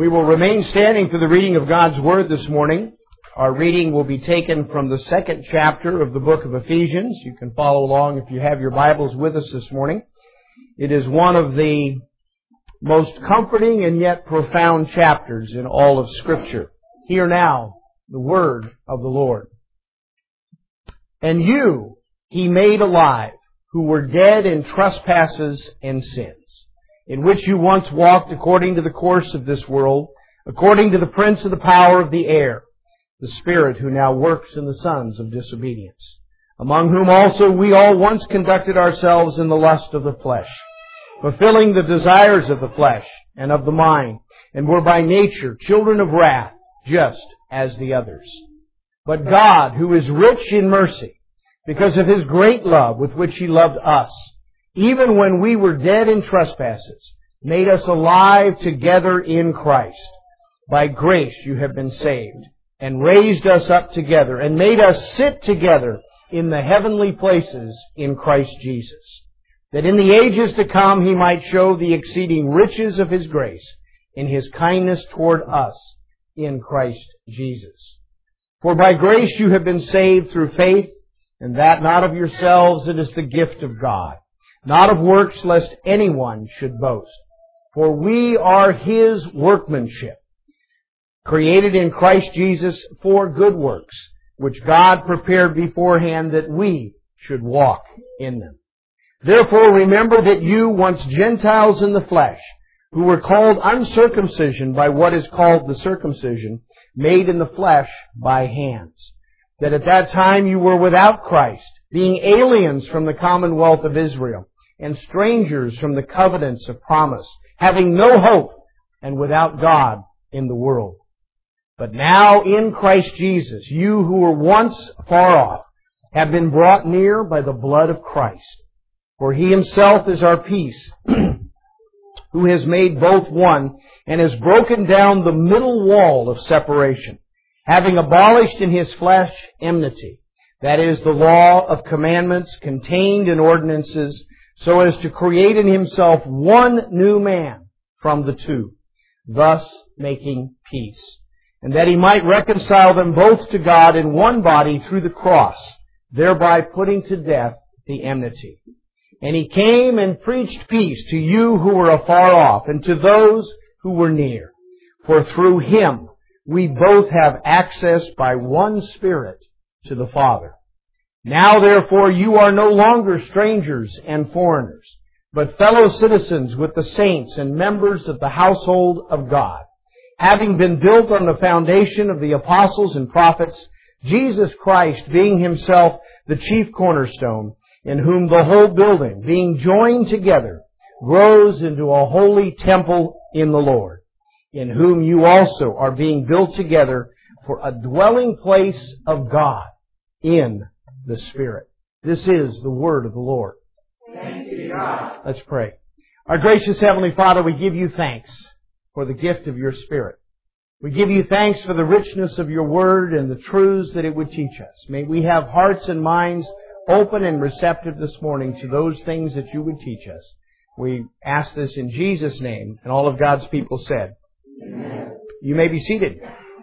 We will remain standing for the reading of God's Word this morning. Our reading will be taken from the second chapter of the book of Ephesians. You can follow along if you have your Bibles with us this morning. It is one of the most comforting and yet profound chapters in all of Scripture. Hear now the Word of the Lord. And you He made alive, who were dead in trespasses and sins, in which you once walked according to the course of this world, according to the prince of the power of the air, the Spirit who now works in the sons of disobedience, among whom also we all once conducted ourselves in the lust of the flesh, fulfilling the desires of the flesh and of the mind, and were by nature children of wrath, just as the others. But God, who is rich in mercy, because of His great love with which He loved us, even when we were dead in trespasses, made us alive together in Christ. By grace you have been saved, and raised us up together, and made us sit together in the heavenly places in Christ Jesus, that in the ages to come He might show the exceeding riches of His grace in His kindness toward us in Christ Jesus. For by grace you have been saved through faith, and that not of yourselves, it is the gift of God, not of works, lest anyone should boast. For we are His workmanship, created in Christ Jesus for good works, which God prepared beforehand that we should walk in them. Therefore remember that you, once Gentiles in the flesh, who were called uncircumcision by what is called the circumcision, made in the flesh by hands, that at that time you were without Christ, being aliens from the commonwealth of Israel, and strangers from the covenants of promise, having no hope and without God in the world. But now in Christ Jesus, you who were once far off have been brought near by the blood of Christ. For He Himself is our peace, who has made both one, and has broken down the middle wall of separation, having abolished in His flesh enmity, that is, the law of commandments contained in ordinances, so as to create in Himself one new man from the two, thus making peace, and that He might reconcile them both to God in one body through the cross, thereby putting to death the enmity. And He came and preached peace to you who were afar off, and to those who were near. For through Him we both have access by one Spirit to the Father. Now therefore you are no longer strangers and foreigners, but fellow citizens with the saints and members of the household of God, having been built on the foundation of the apostles and prophets, Jesus Christ being Himself the chief cornerstone, in whom the whole building, being joined together, grows into a holy temple in the Lord, in whom you also are being built together for a dwelling place of God in the Spirit. This is the word of the Lord. Thanks be to God. Let's pray. Our gracious Heavenly Father, we give you thanks for the gift of your Spirit. We give you thanks for the richness of your word and the truths that it would teach us. May we have hearts and minds open and receptive this morning to those things that you would teach us. We ask this in Jesus' name, and all of God's people said. Amen. You may be seated.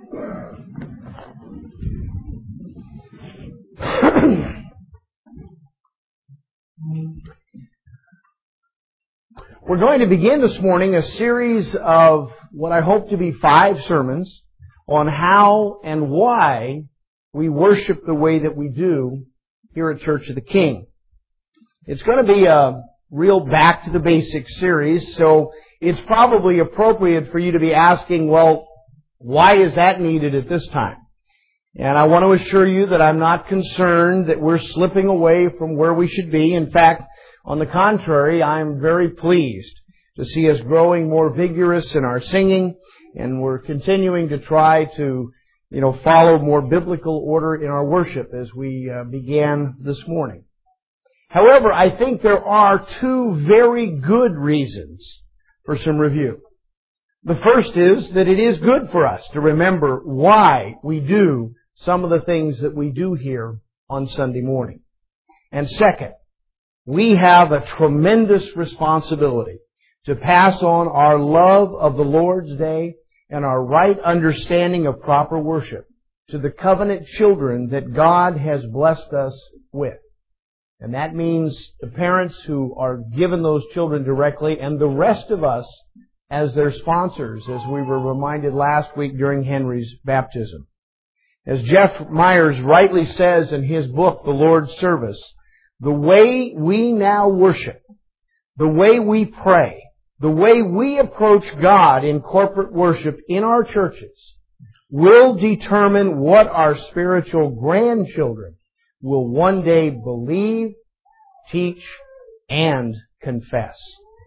We're going to begin this morning a series of what I hope to be 5 sermons on how and why we worship the way that we do here at Church of the King. It's going to be a real back to the basics series, so it's probably appropriate for you to be asking, well, why is that needed at this time? And I want to assure you that I'm not concerned that we're slipping away from where we should be. In fact, on the contrary, I'm very pleased to see us growing more vigorous in our singing, and we're continuing to try to, follow more biblical order in our worship as we began this morning. However, I think there are 2 very good reasons for some review. The first is that it is good for us to remember why we do some of the things that we do here on Sunday morning. And second, we have a tremendous responsibility to pass on our love of the Lord's Day and our right understanding of proper worship to the covenant children that God has blessed us with. And that means the parents who are given those children directly and the rest of us as their sponsors, as we were reminded last week during Henry's baptism. As Jeff Myers rightly says in his book, The Lord's Service, the way we now worship, the way we pray, the way we approach God in corporate worship in our churches will determine what our spiritual grandchildren will one day believe, teach, and confess.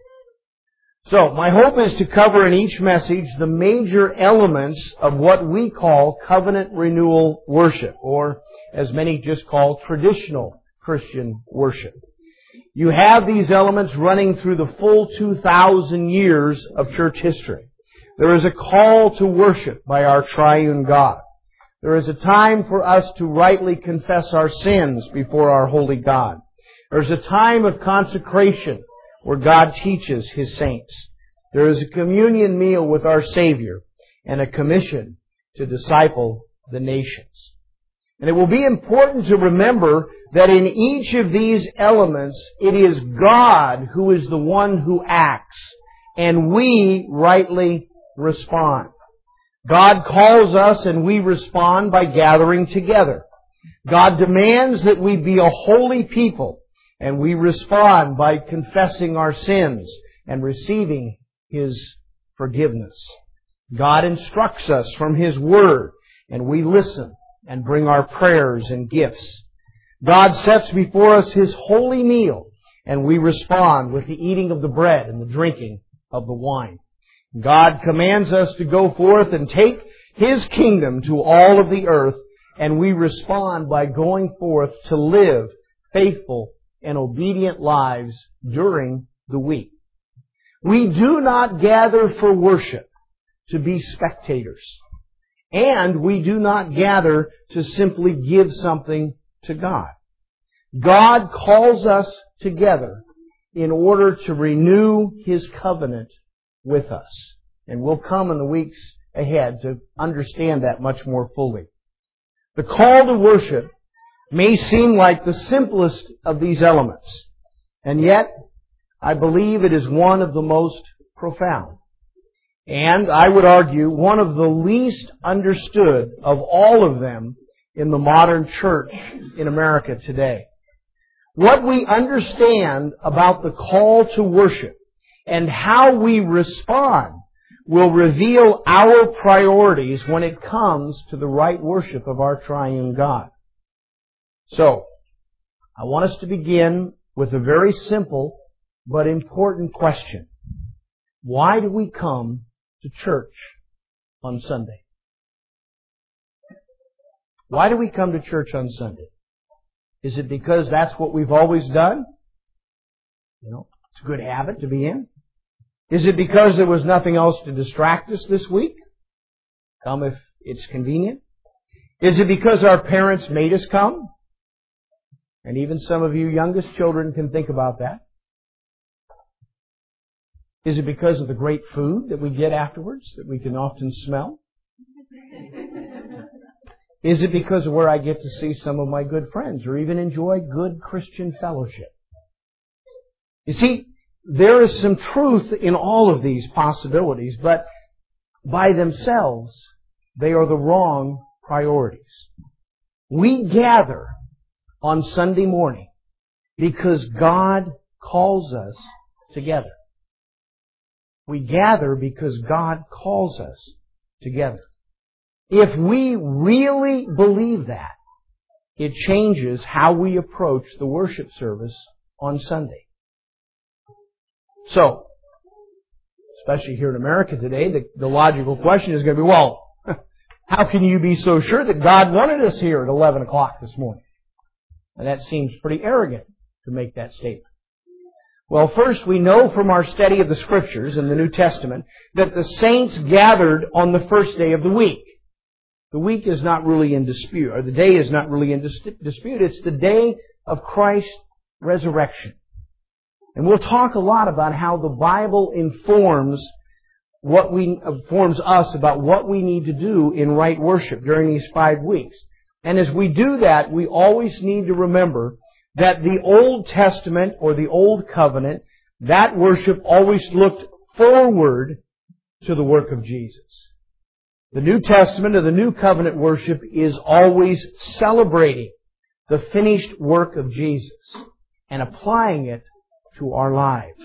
So, my hope is to cover in each message the major elements of what we call covenant renewal worship, or as many just call traditional Christian worship. You have these elements running through the full 2,000 years of church history. There is a call to worship by our triune God. There is a time for us to rightly confess our sins before our holy God. There's a time of consecration where God teaches His saints. There is a communion meal with our Savior and a commission to disciple the nations. And it will be important to remember that in each of these elements, it is God who is the one who acts, and we rightly respond. God calls us and we respond by gathering together. God demands that we be a holy people, and we respond by confessing our sins and receiving His forgiveness. God instructs us from His Word, and we listen and bring our prayers and gifts. God sets before us His holy meal, and we respond with the eating of the bread and the drinking of the wine. God commands us to go forth and take His kingdom to all of the earth, and we respond by going forth to live faithful and obedient lives during the week. We do not gather for worship to be spectators, and we do not gather to simply give something to God. God calls us together in order to renew His covenant with us. And we'll come in the weeks ahead to understand that much more fully. The call to worship may seem like the simplest of these elements, and yet I believe it is one of the most profound. And I would argue one of the least understood of all of them in the modern church in America today. What we understand about the call to worship and how we respond will reveal our priorities when it comes to the right worship of our triune God. So, I want us to begin with a very simple but important question. Why do we come to church on Sunday? Why do we come to church on Sunday? Is it because that's what we've always done? It's a good habit to be in. Is it because there was nothing else to distract us this week? Come if it's convenient. Is it because our parents made us come? And even some of you youngest children can think about that. Is it because of the great food that we get afterwards that we can often smell? Is it because of where I get to see some of my good friends or even enjoy good Christian fellowship? You see, there is some truth in all of these possibilities, but by themselves, they are the wrong priorities. We gather on Sunday morning because God calls us together. We gather because God calls us together. If we really believe that, it changes how we approach the worship service on Sunday. So, especially here in America today, the logical question is going to be, well, how can you be so sure that God wanted us here at 11 o'clock this morning? And that seems pretty arrogant to make that statement. Well, first, we know from our study of the Scriptures in the New Testament that the saints gathered on the first day of the week. The week is not really in dispute, or the day is not really in dispute. It's the day of Christ's resurrection. And we'll talk a lot about how the Bible informs informs us about what we need to do in right worship during these 5 weeks. And as we do that, we always need to remember that the Old Testament or the Old Covenant, that worship always looked forward to the work of Jesus. The New Testament or the New Covenant worship is always celebrating the finished work of Jesus and applying it to our lives.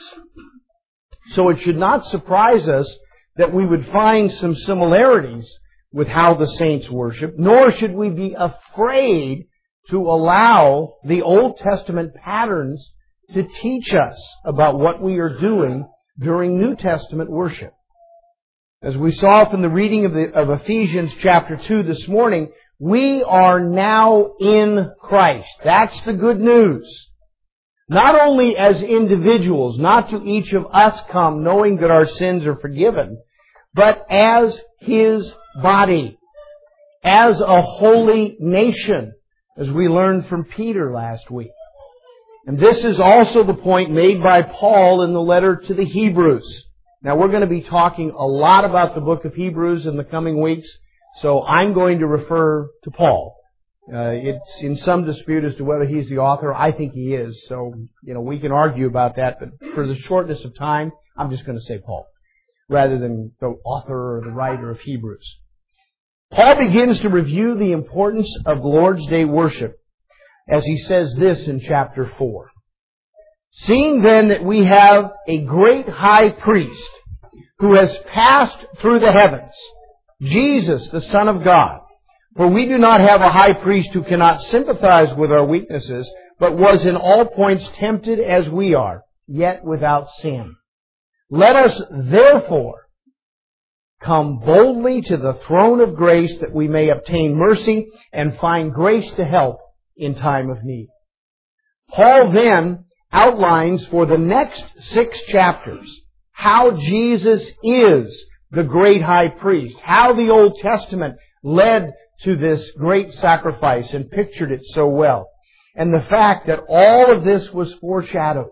So it should not surprise us that we would find some similarities with how the saints worship, nor should we be afraid to allow the Old Testament patterns to teach us about what we are doing during New Testament worship. As we saw from the reading of Ephesians chapter 2 this morning, we are now in Christ. That's the good news. Not only as individuals, not to each of us come knowing that our sins are forgiven, but as His body, as a holy nation, as we learned from Peter last week. And this is also the point made by Paul in the letter to the Hebrews. Now we're going to be talking a lot about the book of Hebrews in the coming weeks, so I'm going to refer to Paul. It's in some dispute as to whether he's the author. I think he is, so we can argue about that, but for the shortness of time, I'm just going to say Paul, rather than the author or the writer of Hebrews. Paul begins to review the importance of Lord's Day worship as he says this in chapter 4. Seeing then that we have a great high priest who has passed through the heavens, Jesus, the Son of God, for we do not have a high priest who cannot sympathize with our weaknesses, but was in all points tempted as we are, yet without sin. Let us therefore come boldly to the throne of grace that we may obtain mercy and find grace to help in time of need. Paul then outlines for the next 6 chapters how Jesus is the great high priest, how the Old Testament led to this great sacrifice and pictured it so well, and the fact that all of this was foreshadowed.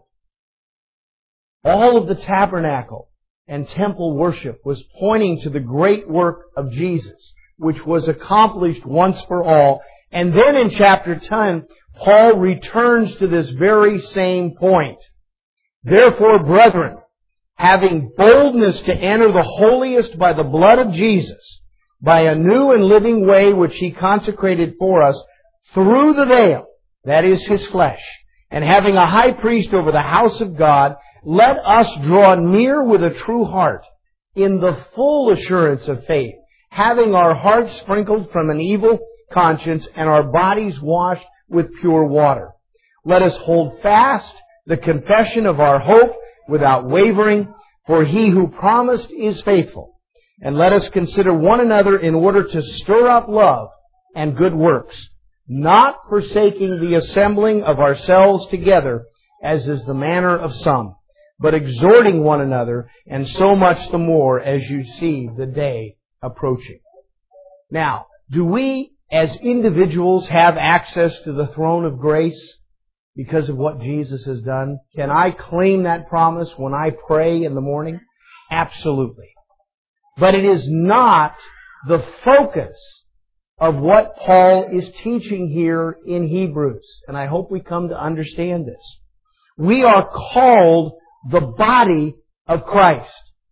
All of the tabernacle and temple worship was pointing to the great work of Jesus, which was accomplished once for all. And then in chapter 10, Paul returns to this very same point. Therefore, brethren, having boldness to enter the holiest by the blood of Jesus, by a new and living way which He consecrated for us through the veil, that is His flesh, and having a high priest over the house of God, let us draw near with a true heart, in the full assurance of faith, having our hearts sprinkled from an evil conscience and our bodies washed with pure water. Let us hold fast the confession of our hope without wavering, for He who promised is faithful. And let us consider one another in order to stir up love and good works, not forsaking the assembling of ourselves together, as is the manner of some, but exhorting one another, and so much the more as you see the day approaching. Now, do we as individuals have access to the throne of grace because of what Jesus has done? Can I claim that promise when I pray in the morning? Absolutely. But it is not the focus of what Paul is teaching here in Hebrews. And I hope we come to understand this. We are called the body of Christ,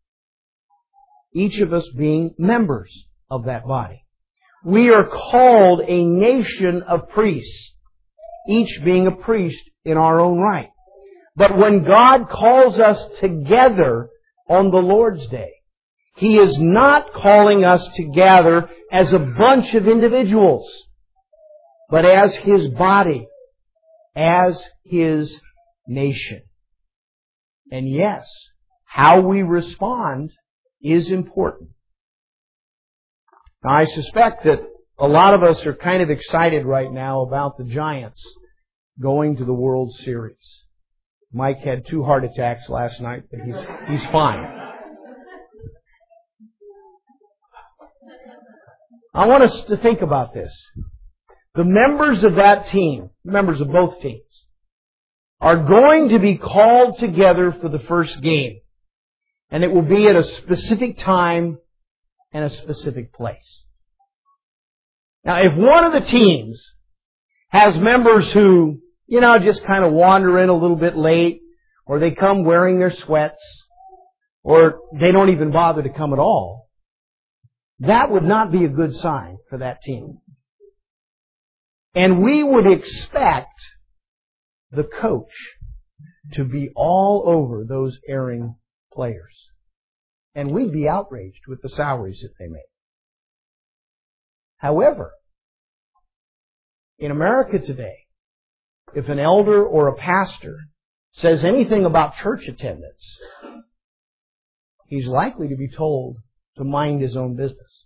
each of us being members of that body. We are called a nation of priests, each being a priest in our own right. But when God calls us together on the Lord's Day, He is not calling us to gather as a bunch of individuals, but as His body, as His nation. And yes, how we respond is important. Now, I suspect that a lot of us are kind of excited right now about the Giants going to the World Series. Mike had 2 heart attacks last night, but he's fine. I want us to think about this. The members of that team, members of both teams, are going to be called together for the first game. And it will be at a specific time and a specific place. Now, if one of the teams has members who, just kind of wander in a little bit late, or they come wearing their sweats, or they don't even bother to come at all, that would not be a good sign for that team. And we would expect the coach to be all over those erring players. And we'd be outraged with the salaries that they make. However, in America today, if an elder or a pastor says anything about church attendance, he's likely to be told to mind his own business.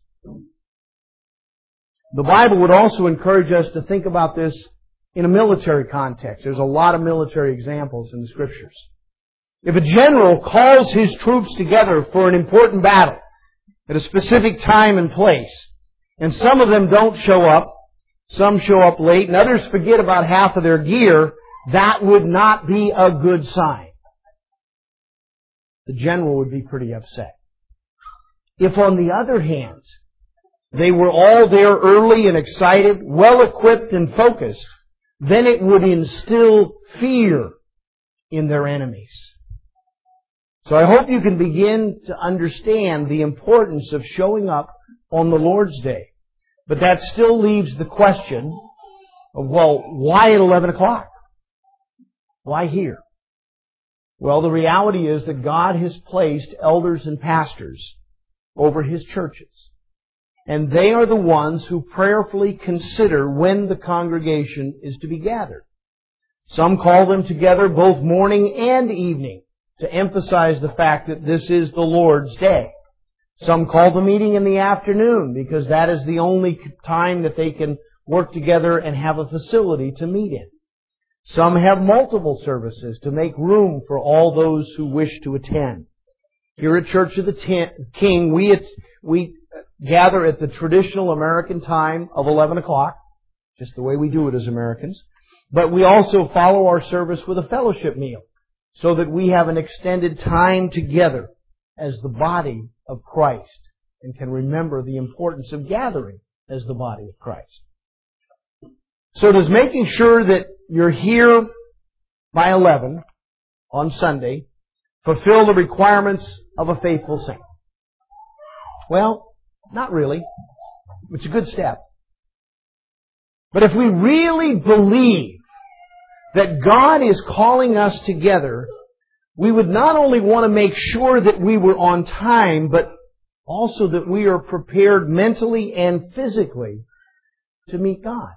The Bible would also encourage us to think about this in a military context. There's a lot of military examples in the Scriptures. If a general calls his troops together for an important battle at a specific time and place, and some of them don't show up, some show up late, and others forget about half of their gear, that would not be a good sign. The general would be pretty upset. If, on the other hand, they were all there early and excited, well-equipped and focused, then it would instill fear in their enemies. So I hope you can begin to understand the importance of showing up on the Lord's Day. But that still leaves the question of, why at 11 o'clock? Why here? Well, the reality is that God has placed elders and pastors over His churches. And they are the ones who prayerfully consider when the congregation is to be gathered. Some call them together both morning and evening to emphasize the fact that this is the Lord's Day. Some call the meeting in the afternoon because that is the only time that they can work together and have a facility to meet in. Some have multiple services to make room for all those who wish to attend. Here at Church of the King, we gather at the traditional American time of 11 o'clock, just the way we do it as Americans. But we also follow our service with a fellowship meal so that we have an extended time together as the body of Christ and can remember the importance of gathering as the body of Christ. So does making sure that you're here by 11 on Sunday fulfill the requirements of a faithful saint? Well, not really. It's a good step. But if we really believe that God is calling us together, we would not only want to make sure that we were on time, but also that we are prepared mentally and physically to meet God.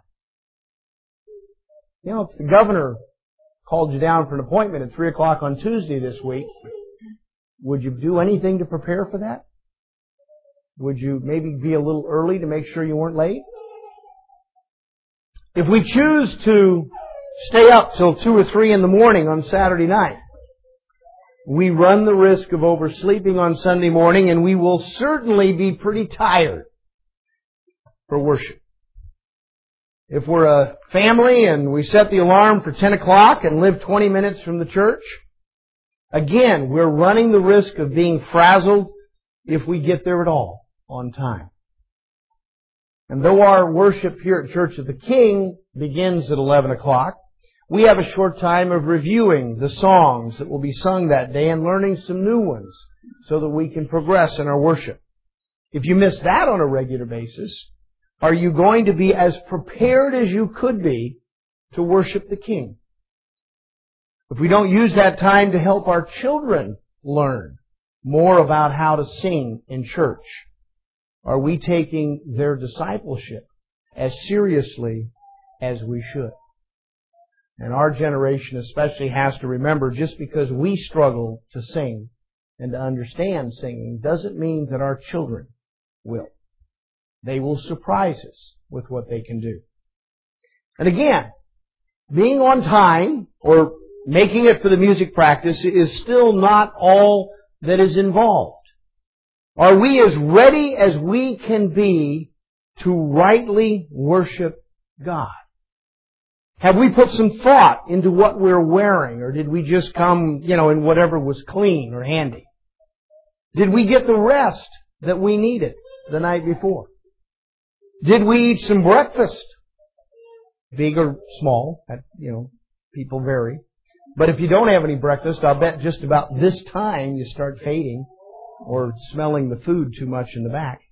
If the governor called you down for an appointment at 3 o'clock on Tuesday this week, would you do anything to prepare for that? Would you maybe be a little early to make sure you weren't late? If we choose to stay up till 2 or 3 in the morning on Saturday night, we run the risk of oversleeping on Sunday morning, and we will certainly be pretty tired for worship. If we're a family and we set the alarm for 10 o'clock and live 20 minutes from the church, again, we're running the risk of being frazzled if we get there at all on time. And though our worship here at Church of the King begins at 11 o'clock, we have a short time of reviewing the songs that will be sung that day and learning some new ones so that we can progress in our worship. If you miss that on a regular basis, are you going to be as prepared as you could be to worship the King? If we don't use that time to help our children learn more about how to sing in church, are we taking their discipleship as seriously as we should? And our generation especially has to remember, just because we struggle to sing and to understand singing doesn't mean that our children will. They will surprise us with what they can do. And again, being on time or making it for the music practice is still not all that is involved. Are we as ready as we can be to rightly worship God? Have we put some thought into what we're wearing, or did we just come, in whatever was clean or handy? Did we get the rest that we needed the night before? Did we eat some breakfast? Big or small, people vary. But if you don't have any breakfast, I'll bet just about this time you start fading or smelling the food too much in the back.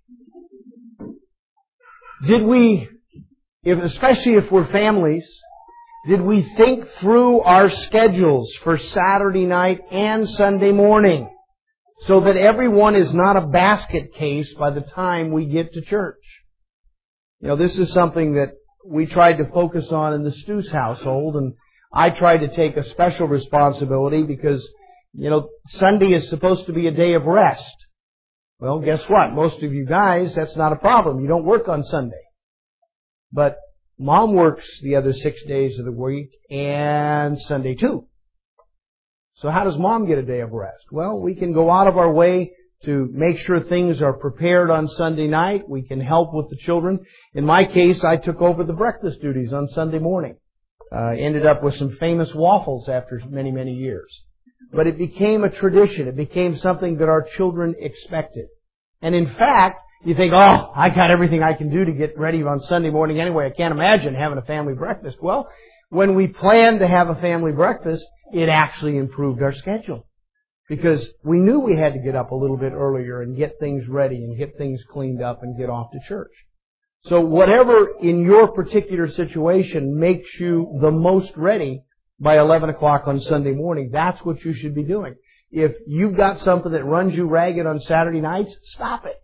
Did we, especially if we're families, did we think through our schedules for Saturday night and Sunday morning so that everyone is not a basket case by the time we get to church? This is something that we tried to focus on in the Stew's household, and I tried to take a special responsibility because, Sunday is supposed to be a day of rest. Well, guess what? Most of you guys, that's not a problem. You don't work on Sunday. But Mom works the other 6 days of the week and Sunday too. So how does Mom get a day of rest? Well, we can go out of our way to make sure things are prepared on Sunday night. We can help with the children. In my case, I took over the breakfast duties on Sunday morning. Ended up with some famous waffles after many, many years. But it became a tradition. It became something that our children expected. And in fact, you think, I got everything I can do to get ready on Sunday morning anyway. I can't imagine having a family breakfast. Well, when we planned to have a family breakfast, it actually improved our schedule. Because we knew we had to get up a little bit earlier and get things ready and get things cleaned up and get off to church. So whatever in your particular situation makes you the most ready by 11 o'clock on Sunday morning, that's what you should be doing. If you've got something that runs you ragged on Saturday nights, stop it.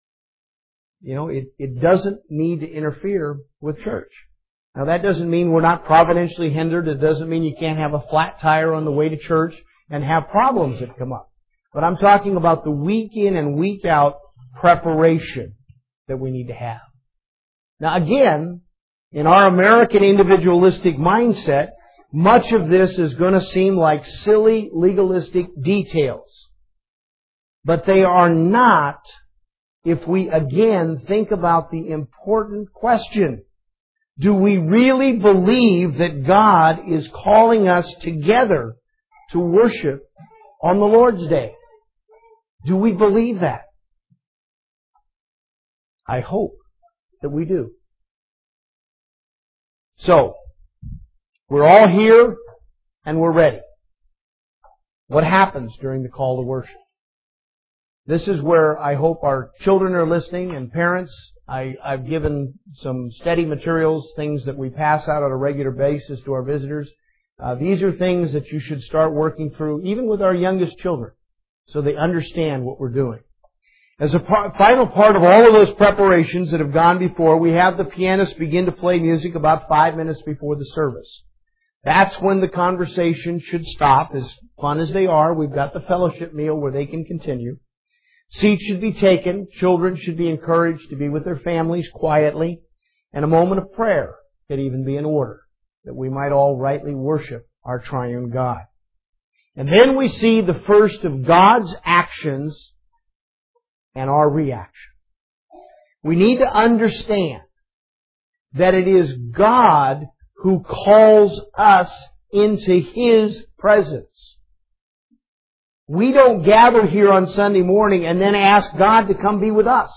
It doesn't need to interfere with church. Now that doesn't mean we're not providentially hindered. It doesn't mean you can't have a flat tire on the way to church and have problems that come up. But I'm talking about the week in and week out preparation that we need to have. Now again, in our American individualistic mindset, much of this is going to seem like silly legalistic details. But they are not if we again think about the important question. Do we really believe that God is calling us together to worship on the Lord's Day? Do we believe that? I hope that we do. So, we're all here and we're ready. What happens during the call to worship? This is where I hope our children are listening and parents. I've given some study materials, things that we pass out on a regular basis to our visitors. These are things that you should start working through, even with our youngest children, so they understand what we're doing. As a final part of all of those preparations that have gone before, we have the pianist begin to play music about 5 minutes before the service. That's when the conversation should stop. As fun as they are, we've got the fellowship meal where they can continue. Seats should be taken. Children should be encouraged to be with their families quietly. And a moment of prayer could even be in order, that we might all rightly worship our triune God. And then we see the first of God's actions and our reaction. We need to understand that it is God who calls us into His presence. We don't gather here on Sunday morning and then ask God to come be with us.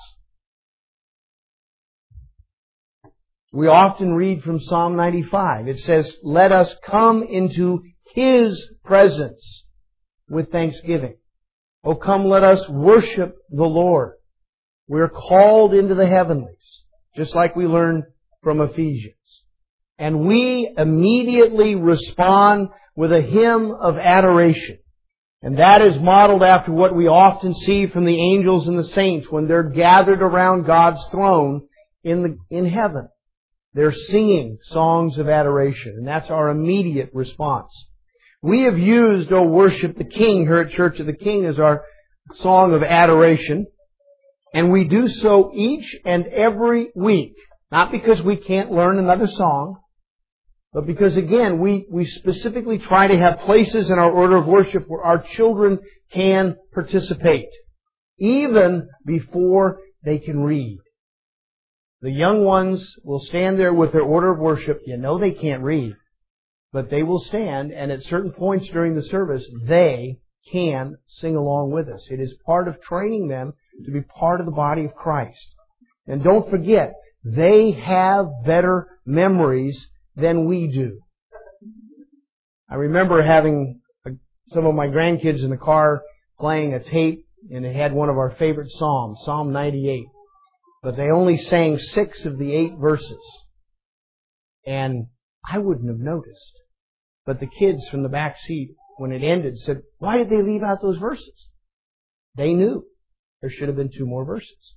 We often read from Psalm 95. It says, "Let us come into His presence with thanksgiving." Oh, come, let us worship the Lord. We're called into the heavenlies, just like we learned from Ephesians. And we immediately respond with a hymn of adoration. And that is modeled after what we often see from the angels and the saints when they're gathered around God's throne in heaven. They're singing songs of adoration, and that's our immediate response. We have used, "O Worship the King," here at Church of the King as our song of adoration. And we do so each and every week. Not because we can't learn another song, but because, again, we specifically try to have places in our order of worship where our children can participate, even before they can read. The young ones will stand there with their order of worship. You know they can't read, but they will stand, and at certain points during the service, they can sing along with us. It is part of training them to be part of the body of Christ. And don't forget, they have better memories than we do. I remember having some of my grandkids in the car playing a tape, and it had one of our favorite psalms, Psalm 98. But they only sang 6 of the 8 verses. And I wouldn't have noticed. But the kids from the back seat, when it ended, said, "Why did they leave out those verses?" They knew there should have been 2 more verses.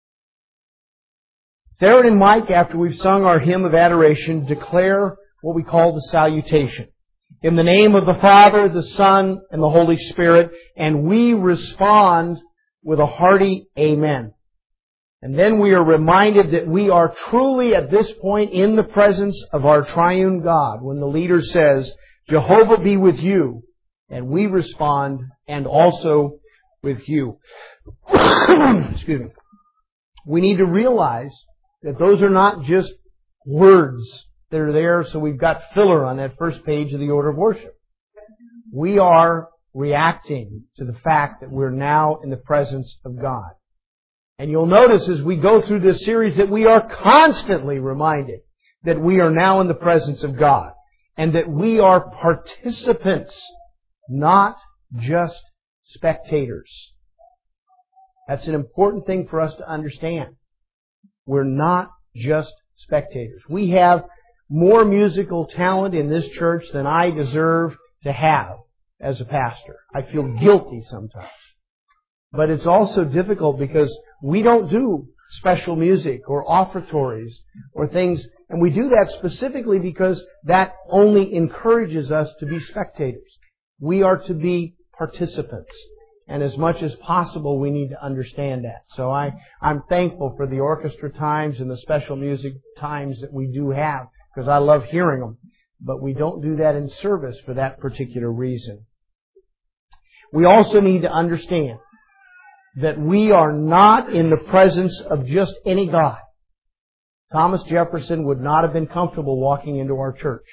Darren and Mike, after we've sung our hymn of adoration, declare what we call the salutation. In the name of the Father, the Son, and the Holy Spirit, and we respond with a hearty amen. And then we are reminded that we are truly at this point in the presence of our triune God when the leader says, "Jehovah be with you," and we respond, "and also with you." Excuse me. We need to realize that those are not just words that are there so we've got filler on that first page of the order of worship. We are reacting to the fact that we're now in the presence of God. And you'll notice as we go through this series that we are constantly reminded that we are now in the presence of God and that we are participants, not just spectators. That's an important thing for us to understand. We're not just spectators. We have more musical talent in this church than I deserve to have as a pastor. I feel guilty sometimes. But it's also difficult because we don't do special music or offertories or things. And we do that specifically because that only encourages us to be spectators. We are to be participants. And as much as possible, we need to understand that. So I'm thankful for the orchestra times and the special music times that we do have because I love hearing them. But we don't do that in service for that particular reason. We also need to understand that we are not in the presence of just any God. Thomas Jefferson would not have been comfortable walking into our church.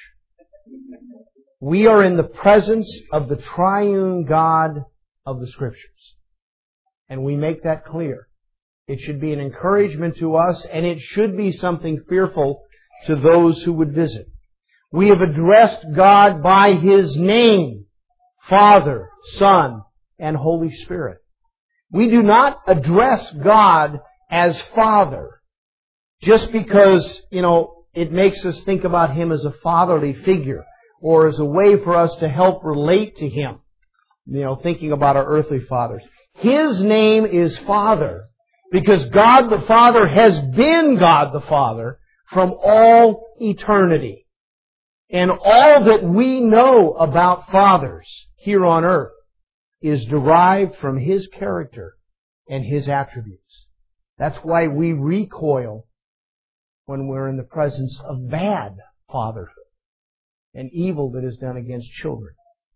We are in the presence of the triune God of the Scriptures. And we make that clear. It should be an encouragement to us, and it should be something fearful to those who would visit. We have addressed God by His name, Father, Son, and Holy Spirit. We do not address God as Father just because, it makes us think about Him as a fatherly figure or as a way for us to help relate to Him. Thinking about our earthly fathers. His name is Father because God the Father has been God the Father from all eternity. And all that we know about fathers here on earth is derived from His character and His attributes. That's why we recoil when we're in the presence of bad fatherhood and evil that is done against children.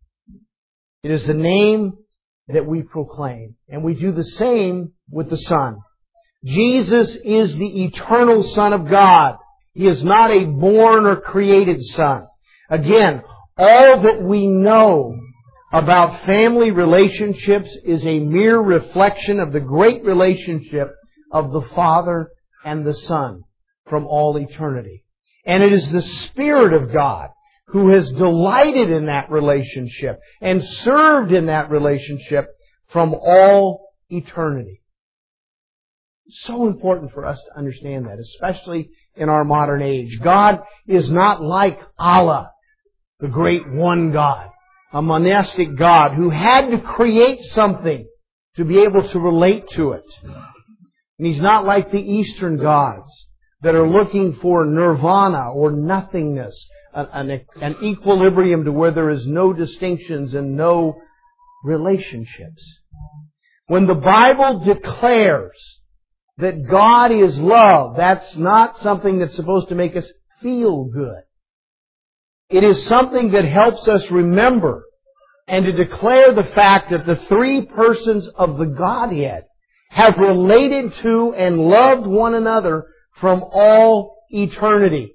It is the name that we proclaim. And we do the same with the Son. Jesus is the eternal Son of God. He is not a born or created Son. Again, all that we know about family relationships is a mere reflection of the great relationship of the Father and the Son from all eternity. And it is the Spirit of God who has delighted in that relationship and served in that relationship from all eternity. It's so important for us to understand that, especially in our modern age. God is not like Allah, the great one God, a monastic God who had to create something to be able to relate to it. And He's not like the Eastern gods that are looking for nirvana or nothingness, an equilibrium to where there is no distinctions and no relationships. When the Bible declares that God is love, that's not something that's supposed to make us feel good. It is something that helps us remember and to declare the fact that the 3 persons of the Godhead have related to and loved one another from all eternity.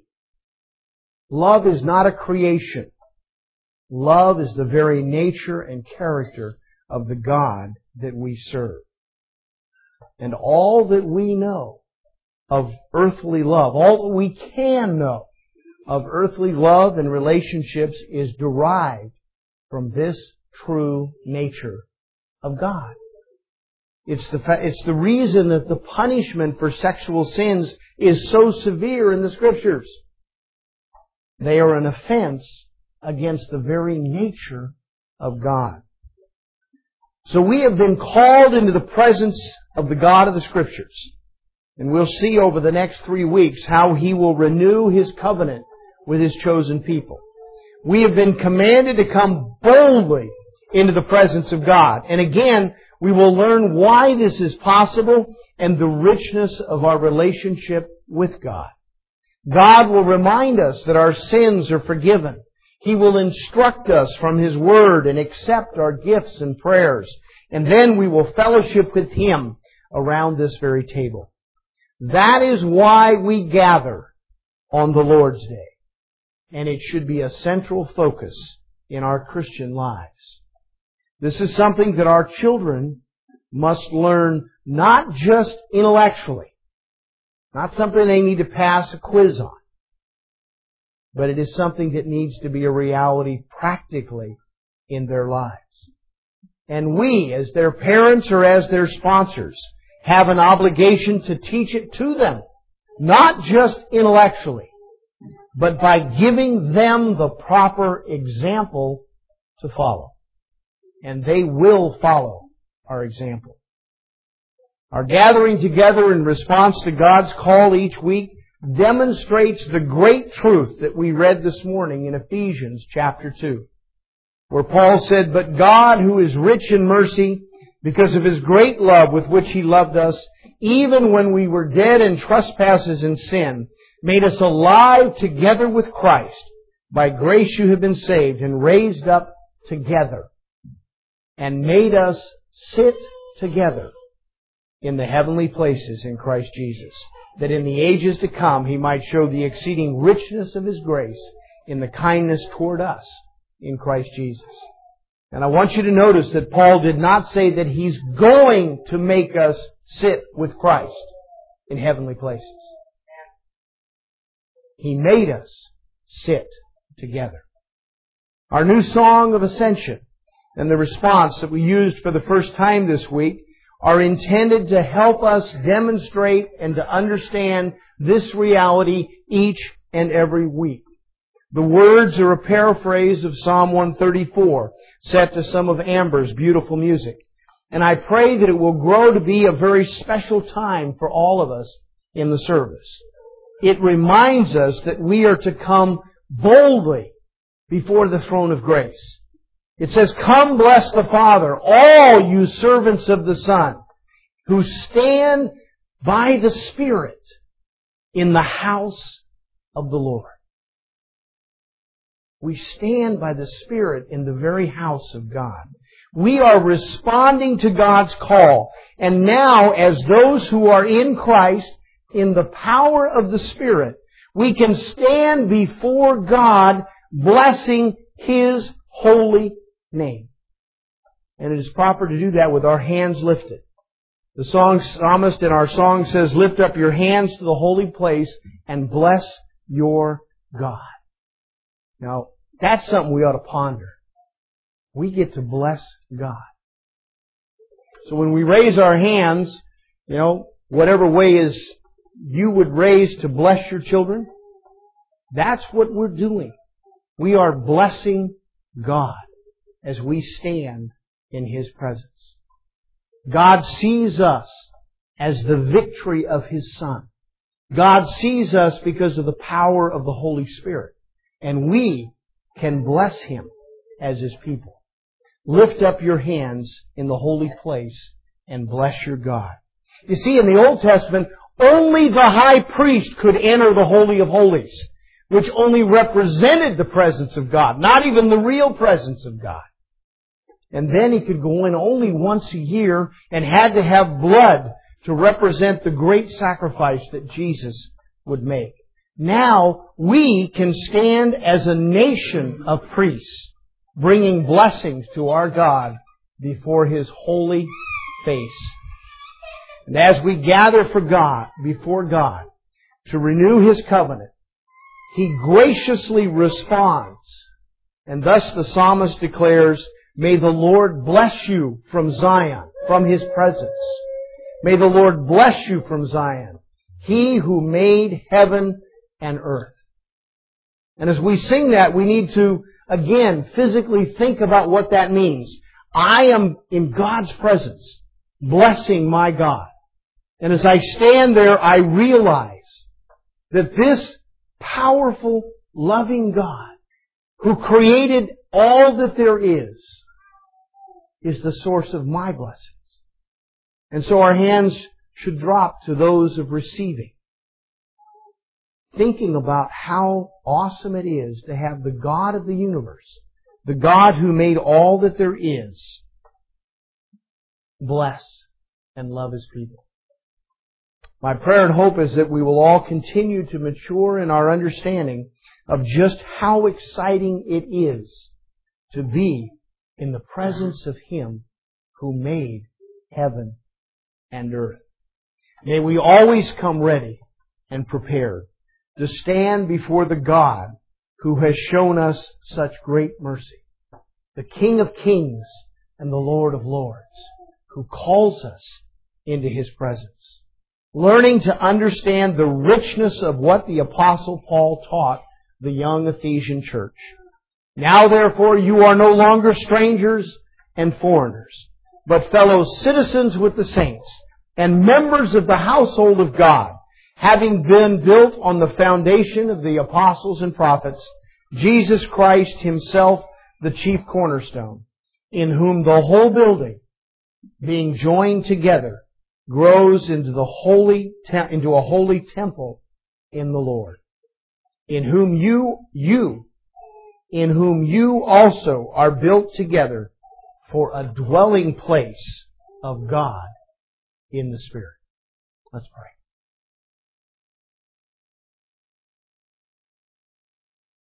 Love is not a creation. Love is the very nature and character of the God that we serve. And all that we know of earthly love, all that we can know of earthly love and relationships is derived from this true nature of God. It's the reason that the punishment for sexual sins is so severe in the Scriptures. They are an offense against the very nature of God. So we have been called into the presence of the God of the Scriptures. And we'll see over the next 3 weeks how He will renew His covenant with His chosen people. We have been commanded to come boldly into the presence of God. And again, we will learn why this is possible and the richness of our relationship with God. God will remind us that our sins are forgiven. He will instruct us from His Word and accept our gifts and prayers. And then we will fellowship with Him around this very table. That is why we gather on the Lord's Day. And it should be a central focus in our Christian lives. This is something that our children must learn not just intellectually, not something they need to pass a quiz on, but it is something that needs to be a reality practically in their lives. And we, as their parents or as their sponsors, have an obligation to teach it to them, not just intellectually, but by giving them the proper example to follow. And they will follow our example. Our gathering together in response to God's call each week demonstrates the great truth that we read this morning in Ephesians chapter 2, where Paul said, "But God, who is rich in mercy, because of His great love with which He loved us, even when we were dead in trespasses and sin, made us alive together with Christ. By grace you have been saved, and raised up together, and made us sit together in the heavenly places in Christ Jesus, that in the ages to come He might show the exceeding richness of His grace in the kindness toward us in Christ Jesus." And I want you to notice that Paul did not say that He's going to make us sit with Christ in heavenly places. He made us sit together. Our new song of ascension and the response that we used for the first time this week are intended to help us demonstrate and to understand this reality each and every week. The words are a paraphrase of Psalm 134, set to some of Amber's beautiful music. And I pray that it will grow to be a very special time for all of us in the service. It reminds us that we are to come boldly before the throne of grace. It says, "Come, bless the Father, all you servants of the Son, who stand by the Spirit in the house of the Lord." We stand by the Spirit in the very house of God. We are responding to God's call. And now, as those who are in Christ, in the power of the Spirit, we can stand before God blessing His holy name. And it is proper to do that with our hands lifted. The psalmist in our song says, "Lift up your hands to the holy place and bless your God." Now, that's something we ought to ponder. We get to bless God. So when we raise our hands, whatever way is you would raise to bless your children, that's what we're doing. We are blessing God as we stand in His presence. God sees us as the victory of His Son. God sees us because of the power of the Holy Spirit. And we can bless Him as His people. Lift up your hands in the holy place and bless your God. You see, in the Old Testament, only the high priest could enter the Holy of Holies, which only represented the presence of God, not even the real presence of God. And then he could go in only once a year and had to have blood to represent the great sacrifice that Jesus would make. Now we can stand as a nation of priests, bringing blessings to our God before His holy face. And as we gather for God, before God, to renew His covenant, He graciously responds. And thus the psalmist declares, "May the Lord bless you from Zion, from His presence. May the Lord bless you from Zion, He who made heaven and earth." And as we sing that, we need to, again, physically think about what that means. I am in God's presence, blessing my God. And as I stand there, I realize that this powerful, loving God, who created all that there is the source of my blessings. And so our hands should drop to those of receiving, thinking about how awesome it is to have the God of the universe, the God who made all that there is, bless and love His people. My prayer and hope is that we will all continue to mature in our understanding of just how exciting it is to be in the presence of Him who made heaven and earth. May we always come ready and prepared to stand before the God who has shown us such great mercy, the King of Kings and the Lord of Lords, who calls us into His presence. Learning to understand the richness of what the Apostle Paul taught the young Ephesian church. "Now therefore you are no longer strangers and foreigners, but fellow citizens with the saints and members of the household of God, having been built on the foundation of the apostles and prophets, Jesus Christ Himself the chief cornerstone, in whom the whole building, being joined together, grows into a holy temple in the Lord, in whom you also are built together for a dwelling place of God in the Spirit." Let's pray.